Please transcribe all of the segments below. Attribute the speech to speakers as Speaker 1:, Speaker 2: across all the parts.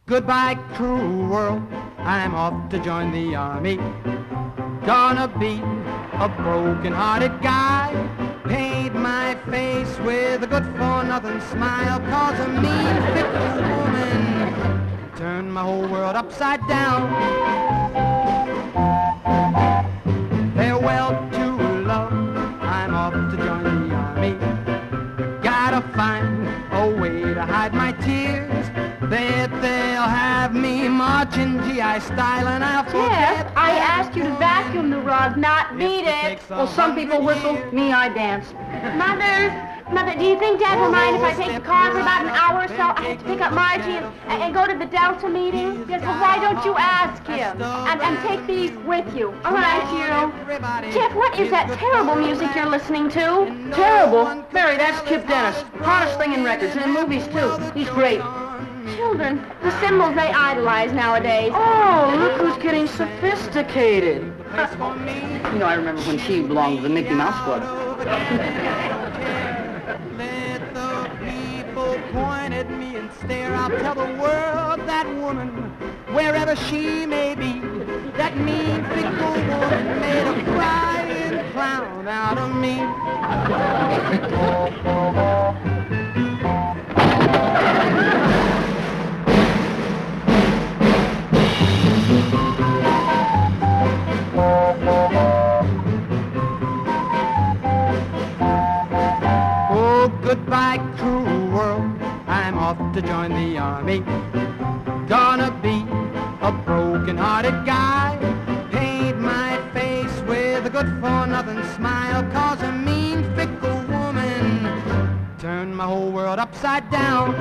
Speaker 1: Goodbye, cruel world, I'm off to join the army. Gonna be a broken-hearted guy. Paint my face with a good-for-nothing smile, 'cause a mean, fickle woman turned my whole world upside down. Farewell to love, I'm off to join the army. Gotta find a way to hide my tears. That they'll have me marching GI style, and I'll forget.
Speaker 2: Jeff, I asked you to vacuum the rug, not beat it.
Speaker 3: Well, some people whistle, me I dance.
Speaker 2: Mother, do you think Dad will mind if I take the car for about an hour or so? I have to pick up Margie and go to the Delta meeting. Yes, well, why don't you ask him? And take these with you. All right, you. Jeff, what is that terrible music you're listening to?
Speaker 3: Terrible? Mary, that's Kip Dennis. Hottest thing in records, and in movies, too. He's great.
Speaker 2: Children, the symbols they idolize nowadays.
Speaker 3: Oh, look who's getting sophisticated. You know, I remember when she belonged to the Mickey Mouse Club.
Speaker 1: Let the people point at me and stare. I'll tell the world that woman, wherever she may be, that mean, fickle woman made a crying clown out of me. Goodbye, cruel world, I'm off to join the army. Gonna be a broken-hearted guy. Paint my face with a good-for-nothing smile, 'cause a mean, fickle woman turned my whole world upside down.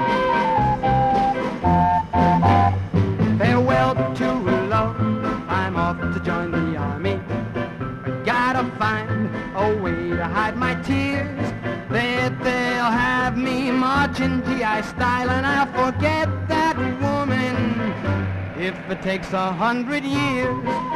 Speaker 1: Farewell to love, I'm off to join the army. I gotta find a way to hide my tears. That they'll have me marching GI style, and I'll forget that woman if it takes 100 years.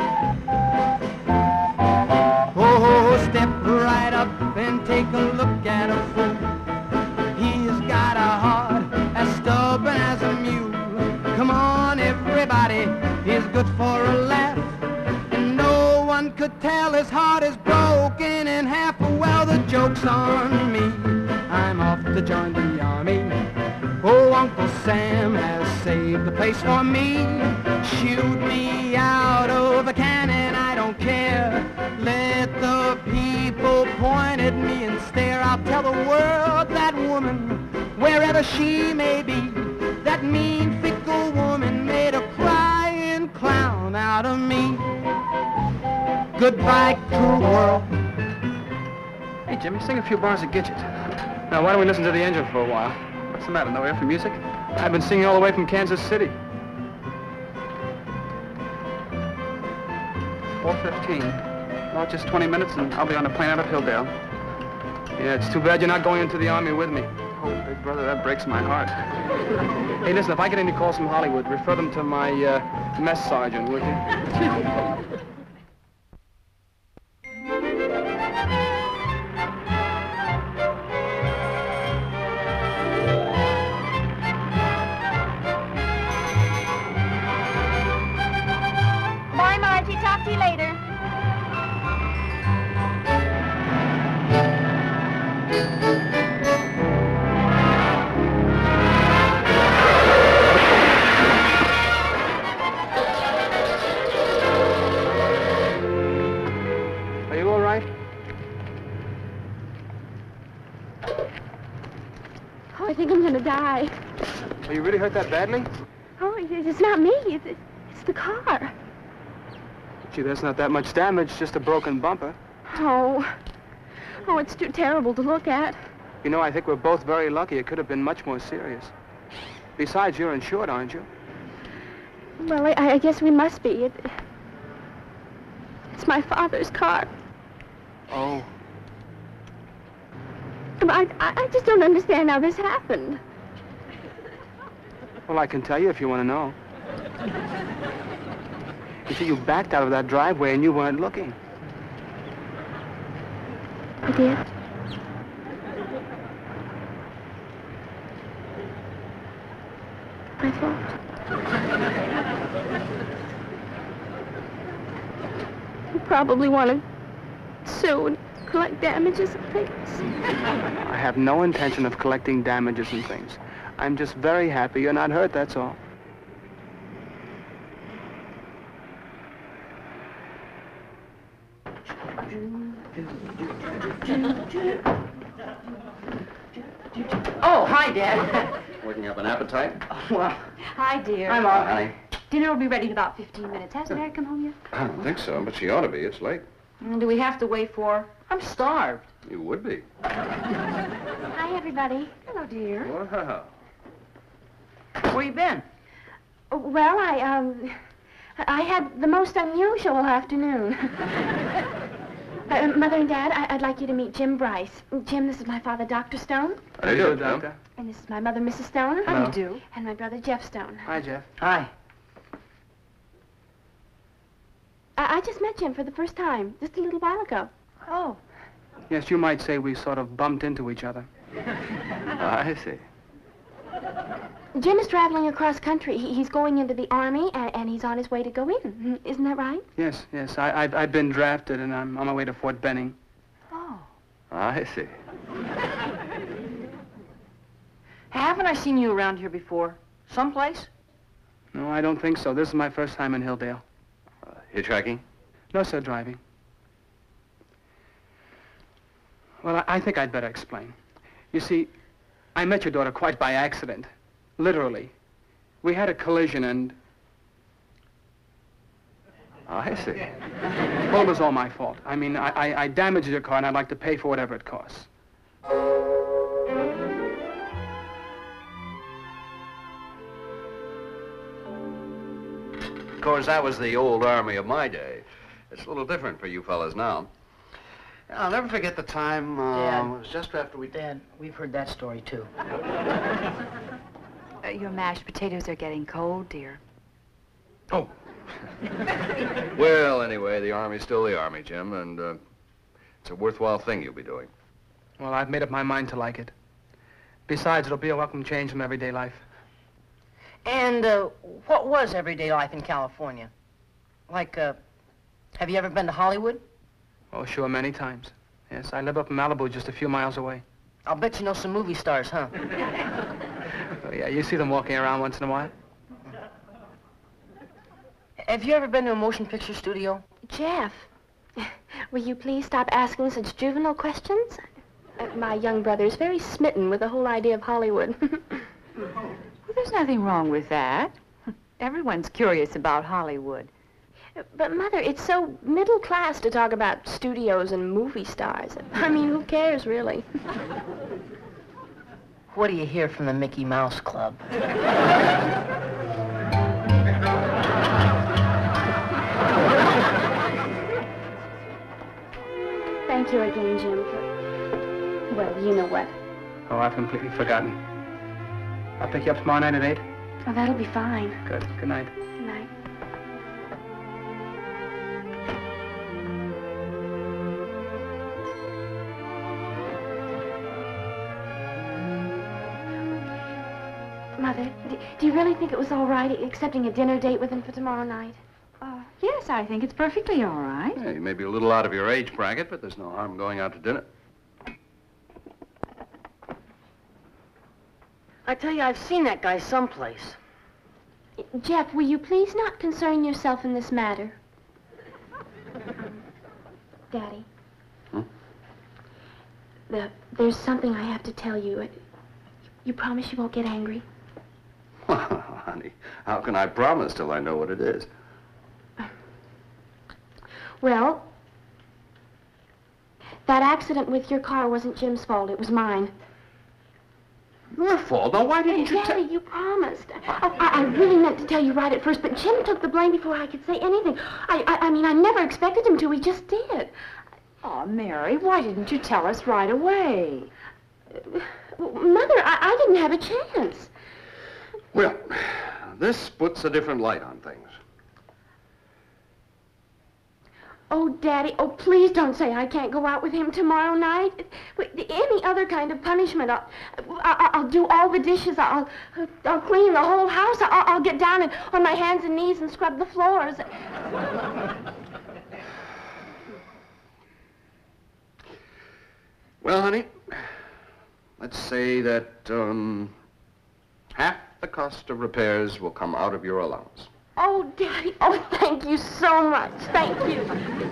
Speaker 1: Oh, step right up and take a look at a fool. He's got a heart as stubborn as a mule. Come on, everybody, he's good for a laugh. And no one could tell his heart is broken in half. Well, the joke's on me, I'm off to join the army. Oh, Uncle Sam has saved the place for me. Shoot me out of a cannon, I don't care. Let the people point at me and stare. I'll tell the world that woman, wherever she may be, that mean, fickle woman made a crying clown out of me. Goodbye, cruel world.
Speaker 4: Hey, Jimmy, sing a few bars of Gidget. Now, why don't we listen to the engine for a while? What's the matter, no ear for music? I've been singing all the way from Kansas City. 4:15. Well, just 20 minutes and I'll be on a plane out of Hilldale. Yeah, it's too bad you're not going into the Army with me. Oh, big brother, that breaks my heart. Hey, listen, if I get any calls from Hollywood, refer them to my mess sergeant, would you?
Speaker 2: Bye, Margie. Talk to you later.
Speaker 4: Are you all right?
Speaker 2: Oh, I think I'm gonna die.
Speaker 4: Are you really hurt that badly?
Speaker 2: Oh, it's not me. It's the car.
Speaker 4: Gee, that's not that much damage, just a broken bumper.
Speaker 2: Oh, it's too terrible to look at.
Speaker 4: You know, I think we're both very lucky. It could have been much more serious. Besides, you're insured, aren't you?
Speaker 2: Well, I guess we must be. It's my father's car.
Speaker 4: Oh.
Speaker 2: I just don't understand how this happened.
Speaker 4: Well, I can tell you if you want to know. You see, you backed out of that driveway and you weren't looking.
Speaker 2: I did. I thought. You probably want to sue and collect damages and things.
Speaker 4: I have no intention of collecting damages and things. I'm just very happy you're not hurt, that's all.
Speaker 3: Oh, hi, Dad.
Speaker 5: Working up an appetite?
Speaker 3: Well,
Speaker 2: Hi, dear.
Speaker 3: I'm all
Speaker 5: Honey?
Speaker 2: Dinner will be ready in about 15 minutes. Hasn't Mary come home yet?
Speaker 5: I don't think so, but she ought to be. It's late.
Speaker 3: Do we have to wait for her? I'm starved.
Speaker 5: You would be.
Speaker 2: Hi, everybody.
Speaker 3: Hello, dear.
Speaker 5: Wow.
Speaker 3: Where you been?
Speaker 2: Well, I had the most unusual afternoon. Mother and Dad, I'd like you to meet Jim Bryce. Jim, this is my father, Dr. Stone.
Speaker 5: How do you do, Doctor?
Speaker 2: And this is my mother, Mrs. Stone.
Speaker 3: How do you do?
Speaker 2: And my brother, Jeff Stone.
Speaker 4: Hi, Jeff.
Speaker 3: Hi.
Speaker 2: I just met Jim for the first time, just a little while ago.
Speaker 3: Oh.
Speaker 4: Yes, you might say we sort of bumped into each other.
Speaker 5: I see.
Speaker 2: Jim is traveling across country. He's going into the Army, and he's on his way to go in. Isn't that right?
Speaker 4: Yes, yes. I've been drafted, and I'm on my way to Fort Benning.
Speaker 3: Oh.
Speaker 5: I see.
Speaker 3: Haven't I seen you around here before? Someplace?
Speaker 4: No, I don't think so. This is my first time in Hilldale.
Speaker 5: Hitchhiking?
Speaker 4: No, sir, driving. Well, I think I'd better explain. You see, I met your daughter quite by accident. Literally. We had a collision and...
Speaker 5: I see.
Speaker 4: Well, it was all my fault. I mean, I damaged your car and I'd like to pay for whatever it costs.
Speaker 5: Of course, that was the old Army of my day. It's a little different for you fellas now. I'll never forget the time,
Speaker 3: Dad.
Speaker 5: it was just after we...
Speaker 3: Dad, we've heard that story, too.
Speaker 6: Your mashed potatoes are getting cold, dear.
Speaker 5: Oh. Well, anyway, the Army's still the Army, Jim, and it's a worthwhile thing you'll be doing.
Speaker 4: Well, I've made up my mind to like it. Besides, it'll be a welcome change from everyday life.
Speaker 3: And, what was everyday life in California? Like, have you ever been to Hollywood?
Speaker 4: Oh, sure, many times. Yes, I live up in Malibu, just a few miles away.
Speaker 3: I'll bet you know some movie stars, huh?
Speaker 4: Oh, yeah, you see them walking around once in a while.
Speaker 3: Have you ever been to a motion picture studio?
Speaker 2: Jeff, will you please stop asking such juvenile questions? My young brother is very smitten with the whole idea of Hollywood.
Speaker 6: Well, there's nothing wrong with that. Everyone's curious about Hollywood.
Speaker 2: But, Mother, it's so middle class to talk about studios and movie stars. I mean, who cares, really?
Speaker 3: What do you hear from the Mickey Mouse Club?
Speaker 2: Thank you again, Jim, for... Well, you know what.
Speaker 4: Oh, I've completely forgotten. I'll pick you up tomorrow night at 8.
Speaker 2: Oh, that'll be fine.
Speaker 4: Good. Good night.
Speaker 2: Good night. Mother, do you really think it was all right accepting a dinner date with him for tomorrow night?
Speaker 6: Yes, I think it's perfectly all right.
Speaker 5: Yeah, you may be a little out of your age bracket, but there's no harm going out to dinner.
Speaker 3: I tell you, I've seen that guy someplace.
Speaker 2: Jeff, will you please not concern yourself in this matter? Daddy. There's something I have to tell you. You promise you won't get angry?
Speaker 5: Honey, how can I promise till I know what it is?
Speaker 2: Well, that accident with your car wasn't Jim's fault. It was mine.
Speaker 5: Your fault? Now, why didn't you tell...
Speaker 2: Daddy, you promised. I really meant to tell you right at first, but Jim took the blame before I could say anything. I mean, I never expected him to. He just did.
Speaker 6: Oh, Mary, why didn't you tell us right away?
Speaker 2: Mother, I didn't have a chance.
Speaker 5: Well, this puts a different light on things.
Speaker 2: Oh, Daddy, oh, please don't say I can't go out with him tomorrow night. Any other kind of punishment. I'll do all the dishes. I'll clean the whole house. I'll get down on my hands and knees and scrub the floors.
Speaker 5: Well, honey, let's say that half the cost of repairs will come out of your allowance.
Speaker 2: Oh, Daddy, oh, thank you so much. Thank you.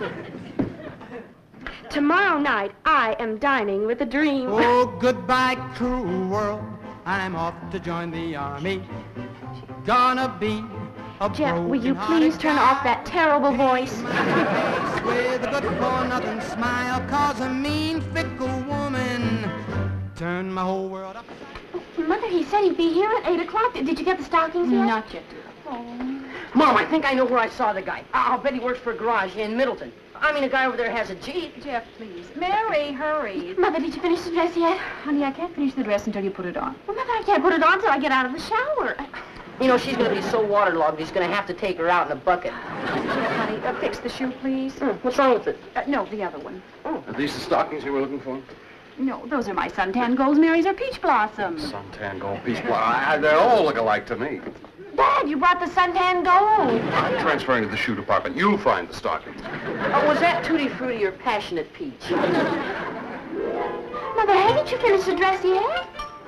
Speaker 2: Tomorrow night, I am dining with a dream.
Speaker 1: Oh, goodbye, cruel world. I'm off to join the army. Gonna be a
Speaker 2: Jeff, will you
Speaker 1: broken-hearted
Speaker 2: please turn
Speaker 1: guy.
Speaker 2: off that terrible voice?
Speaker 1: With a good-for-nothing smile, 'cause a mean, fickle woman turned my whole world upside down.
Speaker 2: Mother, he said he'd be here at 8 o'clock. Did you get the stockings yet?
Speaker 6: Not yet, dear.
Speaker 3: Mom, I think I know where I saw the guy. I'll bet he works for a garage in Middleton. I mean, a guy over there has a Jeep.
Speaker 6: Jeff, please. Mary, hurry.
Speaker 2: Mother, did you finish the dress yet?
Speaker 6: Honey, I can't finish the dress until you put it on.
Speaker 2: Well, Mother, I can't put it on till I get out of the shower.
Speaker 3: You know, she's going to be so waterlogged, he's going to have to take her out in a bucket.
Speaker 6: Jeff, honey, fix the shoe, please.
Speaker 3: What's wrong with it?
Speaker 6: No, the other one.
Speaker 5: Are these the stockings you were looking for?
Speaker 6: No, those are my suntan golds. Mary's are peach blossoms.
Speaker 5: Suntan gold peach blossom. They all look alike to me.
Speaker 2: Dad, you brought the suntan gold.
Speaker 5: I'm transferring to the shoe department. You'll find the stockings.
Speaker 3: Oh, was that Tutti Frutti or Passionate Peach?
Speaker 2: Mother, haven't you finished the dress yet?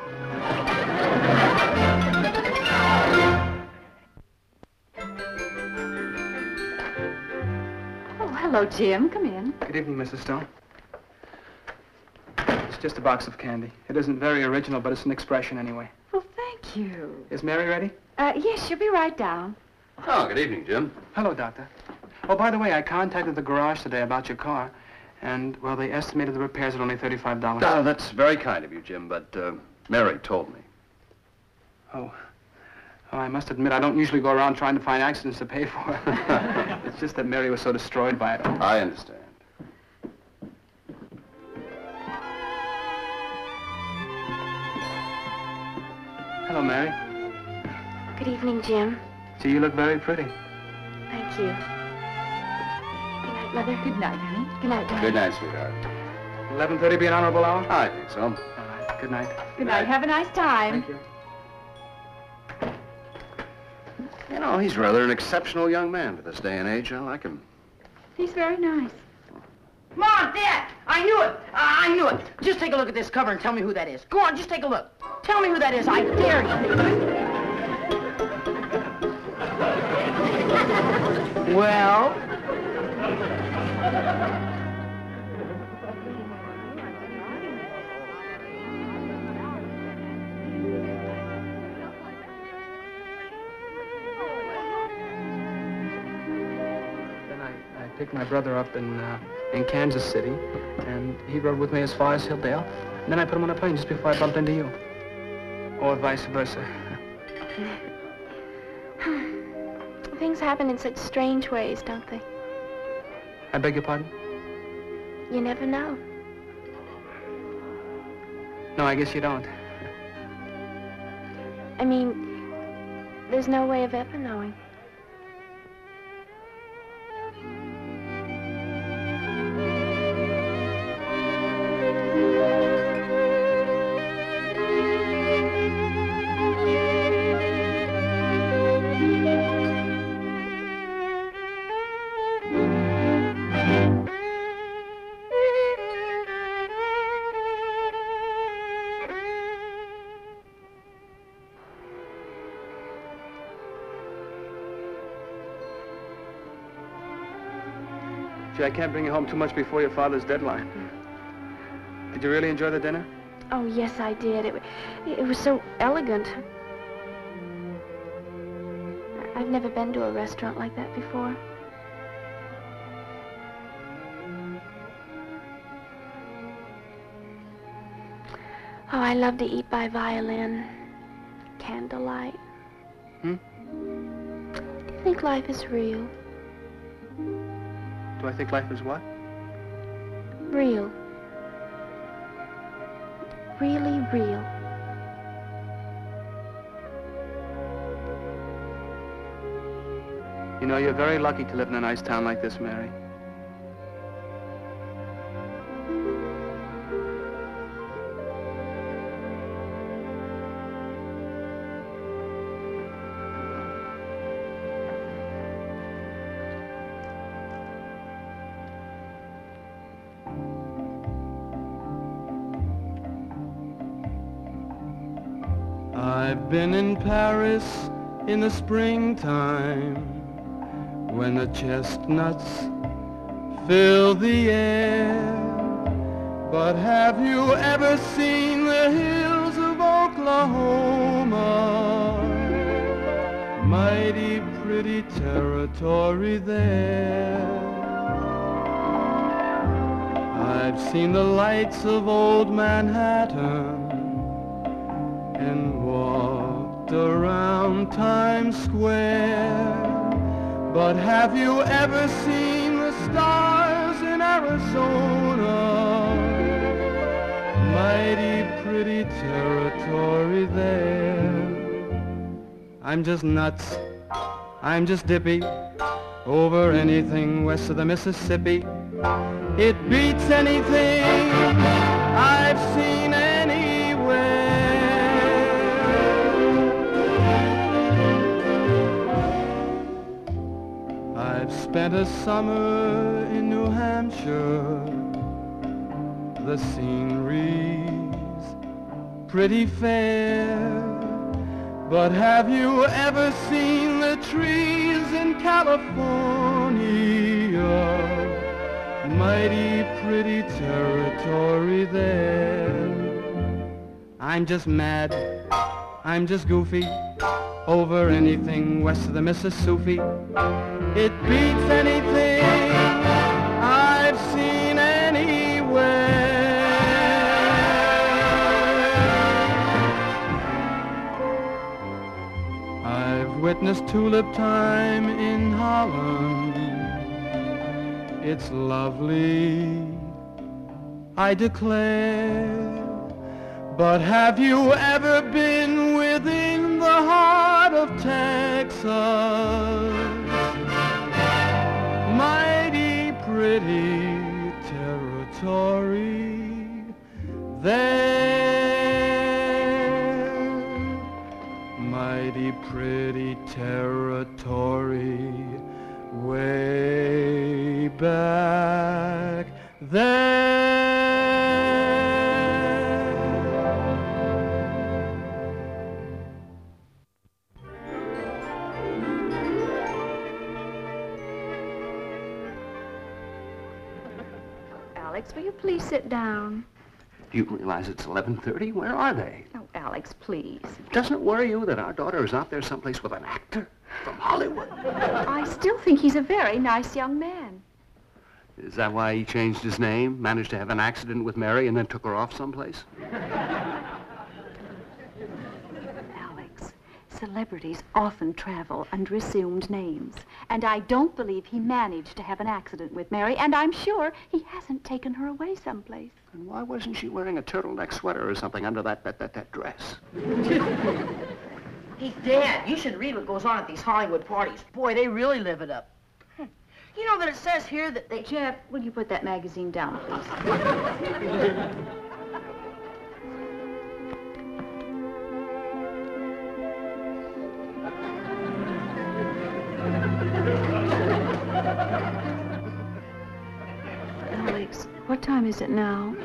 Speaker 6: Oh, hello, Jim. Come in.
Speaker 4: Good evening, Mrs. Stone. It's just a box of candy. It isn't very original, but it's an expression anyway.
Speaker 6: Well, thank you.
Speaker 4: Is Mary ready?
Speaker 6: Yes, she'll be right down.
Speaker 5: Oh, good evening, Jim.
Speaker 4: Hello, Doctor. Oh, by the way, I contacted the garage today about your car, and, well, they estimated the repairs at only $35.
Speaker 5: Oh, that's very kind of you, Jim, but Mary told me.
Speaker 4: Oh, I must admit, I don't usually go around trying to find accidents to pay for. It's just that Mary was so destroyed by it all.
Speaker 5: I understand.
Speaker 4: Hello, Mary.
Speaker 2: Good evening, Jim.
Speaker 4: Gee, you look very pretty.
Speaker 2: Thank you. Good night, Mother.
Speaker 6: Good night, honey.
Speaker 2: Good night, Dad.
Speaker 5: Good night, sweetheart.
Speaker 4: 11:30 be an honorable hour?
Speaker 5: I think so.
Speaker 4: All right, good night.
Speaker 6: Good night. Have a nice time.
Speaker 4: Thank you.
Speaker 5: You know, he's rather an exceptional young man for this day and age. I like him.
Speaker 6: He's very nice.
Speaker 3: Come on, Dad! I knew it! I knew it! Just take a look at this cover and tell me who that is. Go on, just take a look. Tell me who that is. I dare you. Well?
Speaker 4: Then I picked my brother up in Kansas City, and he rode with me as far as Hilldale. And then I put him on a plane just before I bumped into you. Or vice versa.
Speaker 2: Things happen in such strange ways, don't they?
Speaker 4: I beg your pardon?
Speaker 2: You never know.
Speaker 4: No, I guess you don't.
Speaker 2: I mean, there's no way of ever knowing.
Speaker 4: Gee, I can't bring you home too much before your father's deadline. Did you really enjoy the dinner?
Speaker 2: Oh, yes, I did. It was so elegant. I've never been to a restaurant like that before. Oh, I love to eat by violin. Candlelight.
Speaker 4: Hmm?
Speaker 2: Do you think life is real?
Speaker 4: Do I think life is what?
Speaker 2: Real. Really real.
Speaker 4: You know, you're very lucky to live in a nice town like this, Mary.
Speaker 1: I've been in Paris in the springtime when the chestnuts fill the air. But have you ever seen the hills of Oklahoma? Mighty pretty territory there. I've seen the lights of old Manhattan and walked around Times Square. But have you ever seen the stars in Arizona? Mighty pretty territory there. I'm just nuts, I'm just dippy over anything west of the Mississippi. It beats anything I've seen anywhere. I've spent a summer in New Hampshire. The scenery's pretty fair. But have you ever seen the trees in California? Mighty pretty territory there. I'm just mad, I'm just goofy over anything west of the Mississippi. It beats anything I've seen anywhere. I've witnessed tulip time in Holland. It's lovely, I declare. But have you ever been within the heart of Texas? Mighty pretty territory there. Mighty pretty territory way back there.
Speaker 6: Alex, will you please sit down?
Speaker 5: Do you realize it's 11:30? Where are they?
Speaker 6: Oh, Alex, please.
Speaker 5: Doesn't it worry you that our daughter is out there someplace with an actor from Hollywood?
Speaker 6: I still think he's a very nice young man.
Speaker 5: Is that why he changed his name, managed to have an accident with Mary, and then took her off someplace?
Speaker 6: Alex, celebrities often travel under assumed names. And I don't believe he managed to have an accident with Mary, and I'm sure he hasn't taken her away someplace.
Speaker 5: And why wasn't she wearing a turtleneck sweater or something under that dress?
Speaker 3: Hey, Dad, you should read what goes on at these Hollywood parties. Boy, they really live it up. You know that it says here that they...
Speaker 6: Jeff, will you put that magazine down, please? Alex, what time is it now?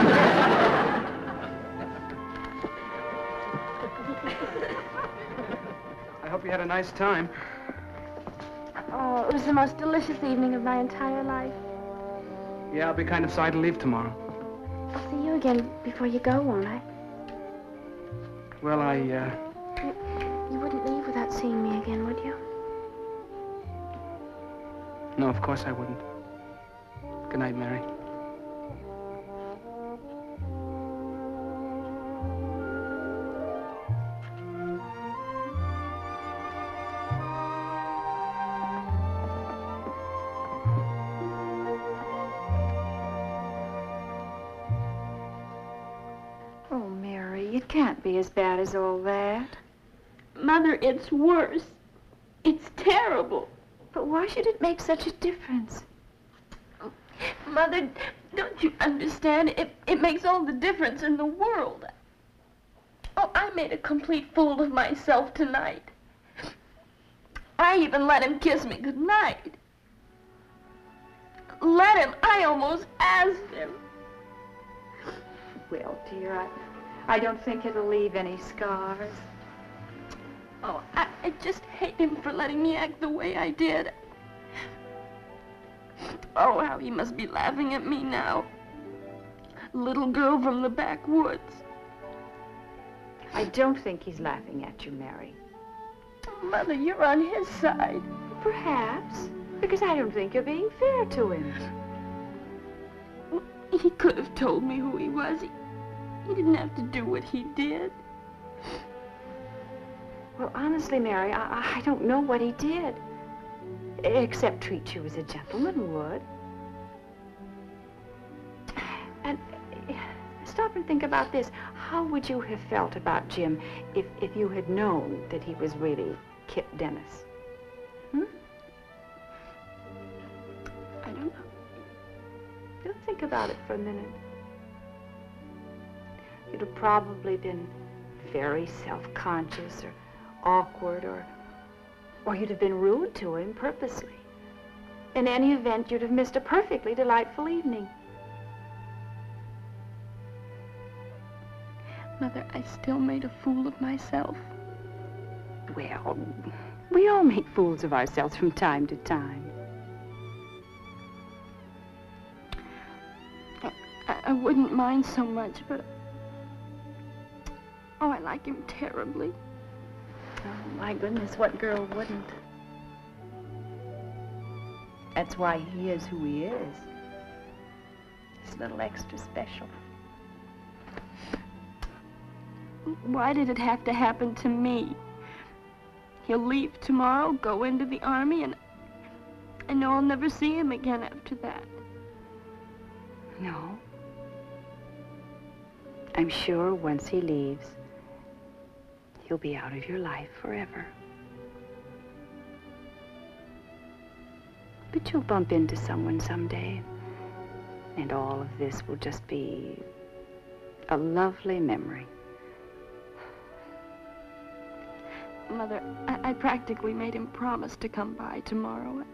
Speaker 4: I hope you had a nice time.
Speaker 2: Oh, it was the most delicious evening of my entire life.
Speaker 4: Yeah, I'll be kind of sorry to leave tomorrow.
Speaker 2: I'll see you again before you go, won't I?
Speaker 4: Well,
Speaker 2: You wouldn't leave without seeing me again, would you?
Speaker 4: No, of course I wouldn't. Good night, Mary.
Speaker 6: Oh, Mary, it can't be as bad as all that.
Speaker 2: Mother, it's worse. It's terrible.
Speaker 6: But why should it make such a difference?
Speaker 2: Mother, don't you understand? It makes all the difference in the world. Oh, I made a complete fool of myself tonight. I even let him kiss me goodnight. Let him. I almost asked him.
Speaker 6: Well, dear, I don't think it'll leave any scars.
Speaker 2: Oh, I just hate him for letting me act the way I did. Oh, how he must be laughing at me now. Little girl from the backwoods.
Speaker 6: I don't think he's laughing at you, Mary.
Speaker 2: Mother, you're on his side.
Speaker 6: Perhaps, because I don't think you're being fair to him.
Speaker 2: He could have told me who he was. He didn't have to do what he did.
Speaker 6: Well, honestly, Mary, I don't know what he did. Except treat you as a gentleman would. And stop and think about this. How would you have felt about Jim if you had known that he was really Kip Dennis?
Speaker 2: I don't know.
Speaker 6: Just think about it for a minute. You'd have probably been very self-conscious or awkward, or you'd have been rude to him purposely. In any event, you'd have missed a perfectly delightful evening.
Speaker 2: Mother, I still made a fool of myself.
Speaker 6: Well, we all make fools of ourselves from time to time.
Speaker 2: I wouldn't mind so much, but... Oh, I like him terribly.
Speaker 6: Oh, my goodness, what girl wouldn't? That's why he is who he is. He's a little extra special.
Speaker 2: Why did it have to happen to me? He'll leave tomorrow, go into the army, and I know I'll never see him again after that.
Speaker 6: No. I'm sure once he leaves, he'll be out of your life forever. But you'll bump into someone someday, and all of this will just be a lovely memory.
Speaker 2: Mother, I practically made him promise to come by tomorrow.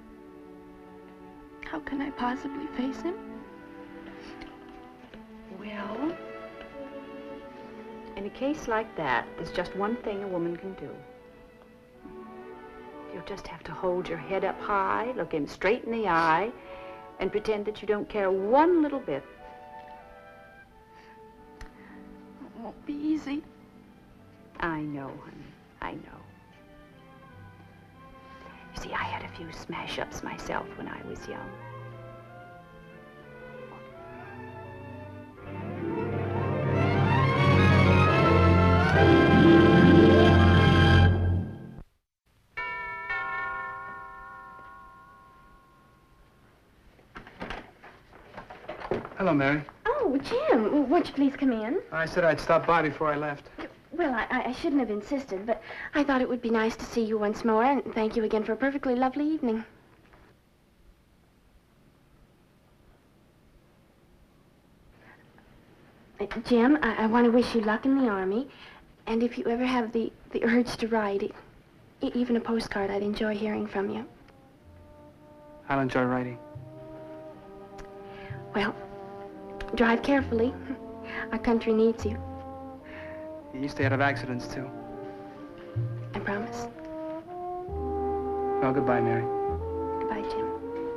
Speaker 2: How can I possibly face him?
Speaker 6: Well, in a case like that, there's just one thing a woman can do. You'll just have to hold your head up high, look him straight in the eye, and pretend that you don't care one little bit.
Speaker 2: It won't be easy.
Speaker 6: I know, honey. I know. You see, I had a few smash-ups myself when I was young.
Speaker 4: Hello, Mary.
Speaker 2: Oh, Jim, won't you please come in?
Speaker 4: I said I'd stop by before I left.
Speaker 2: Well, I shouldn't have insisted, but I thought it would be nice to see you once more, and thank you again for a perfectly lovely evening. Jim, I want to wish you luck in the Army, and if you ever have the urge to write, even a postcard, I'd enjoy hearing from you.
Speaker 4: I'll enjoy writing.
Speaker 2: Well, drive carefully. Our country needs you.
Speaker 4: You stay out of accidents, too.
Speaker 2: I promise.
Speaker 4: Well, goodbye, Mary.
Speaker 2: Goodbye, Jim.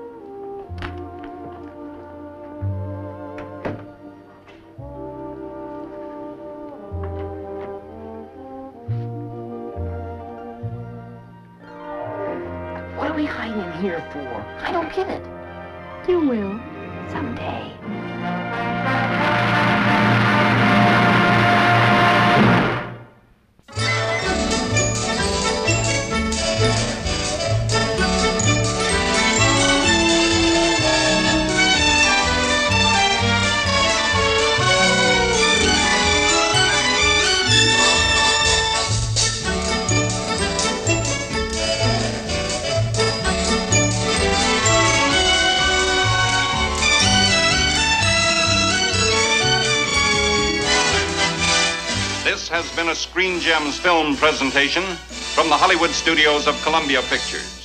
Speaker 3: What are we hiding in here for? I don't get it.
Speaker 2: You will.
Speaker 6: Someday.
Speaker 5: This has been a Screen Gems film presentation from the Hollywood studios of Columbia Pictures.